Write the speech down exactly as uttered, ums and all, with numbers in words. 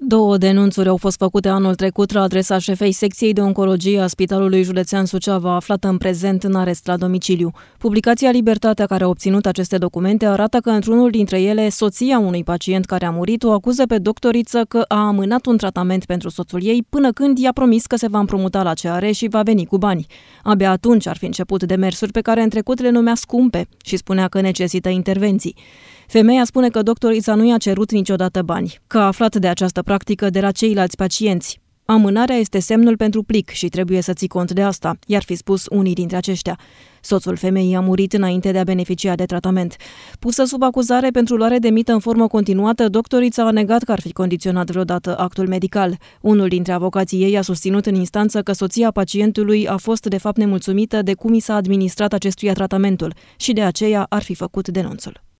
Două denunțuri au fost făcute anul trecut la adresa șefei secției de oncologie a Spitalului Județean Suceava, aflată în prezent în arest la domiciliu. Publicația Libertatea, care a obținut aceste documente, arată că într-unul dintre ele, soția unui pacient care a murit o acuză pe doctoriță că a amânat un tratament pentru soțul ei până când i-a promis că se va împrumuta la ce are și va veni cu bani. Abia atunci ar fi început demersuri pe care în trecut le numea scumpe și spunea că necesită intervenții. Femeia spune că doctorița nu i-a cerut niciodată bani, că a aflat de această practică de la ceilalți pacienți. Amânarea este semnul pentru plic și trebuie să ții cont de asta, i-ar fi spus unii dintre aceștia. Soțul femeii a murit înainte de a beneficia de tratament. Pusă sub acuzare pentru luare de mită în formă continuată, doctorița a negat că ar fi condiționat vreodată actul medical. Unul dintre avocații ei a susținut în instanță că soția pacientului a fost de fapt nemulțumită de cum i s-a administrat acestuia tratamentul și de aceea ar fi făcut denunțul.